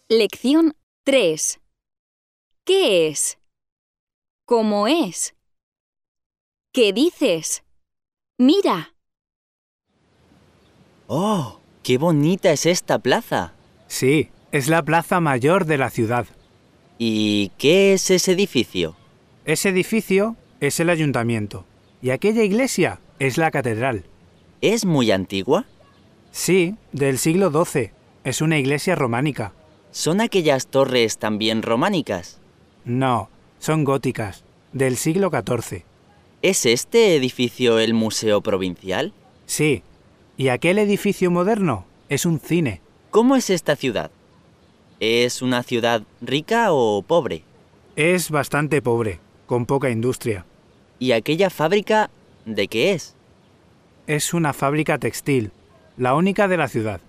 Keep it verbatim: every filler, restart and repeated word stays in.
Lección tres. ¿Qué es? ¿Cómo es? ¿Qué dices? Mira. ¡Oh! ¡Qué bonita es esta plaza! Sí, es la plaza mayor de la ciudad. ¿Y qué es ese edificio? Ese edificio es el ayuntamiento y aquella iglesia es la catedral. ¿Es muy antigua? Sí, del siglo doce. Es una iglesia románica. ¿Son aquellas torres también románicas? No, son góticas, del siglo catorce. ¿Es este edificio el Museo Provincial? Sí, y aquel edificio moderno es un cine. ¿Cómo es esta ciudad? ¿Es una ciudad rica o pobre? Es bastante pobre, con poca industria. ¿Y aquella fábrica de qué es? Es una fábrica textil, la única de la ciudad.